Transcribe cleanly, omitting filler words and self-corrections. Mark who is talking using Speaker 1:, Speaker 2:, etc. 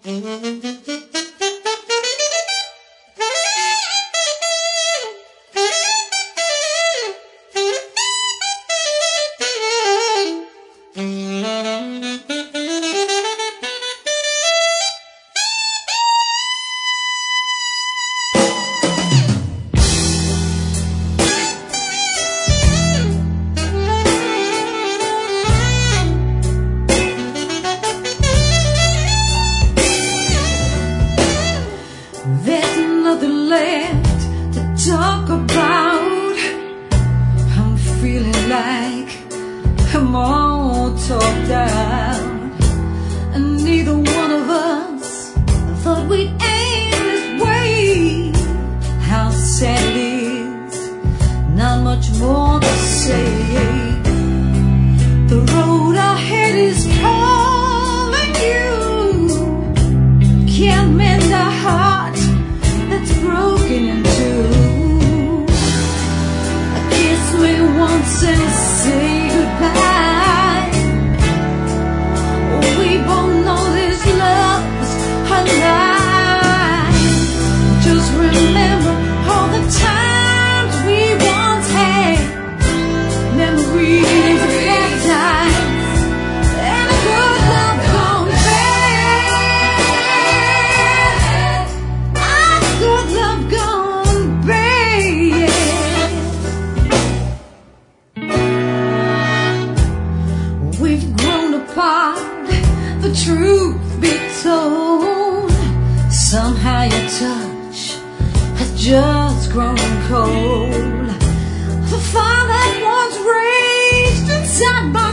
Speaker 1: There's nothing left to talk about. I'm feeling like I'm all talked out, and neither one of us thought we'd aim this way. How sad it is, not much more to say. The road ahead is calling you. Can't mend a heart that's broken in two. Kiss me once and say goodbye. We both know this love's a lie. Just remember all the times we once had, memories of bad times and a good love gone bad. Good love gone bad. We've grown apart, the truth be told. Somehow your touch has just grown cold. The fire that once raged inside my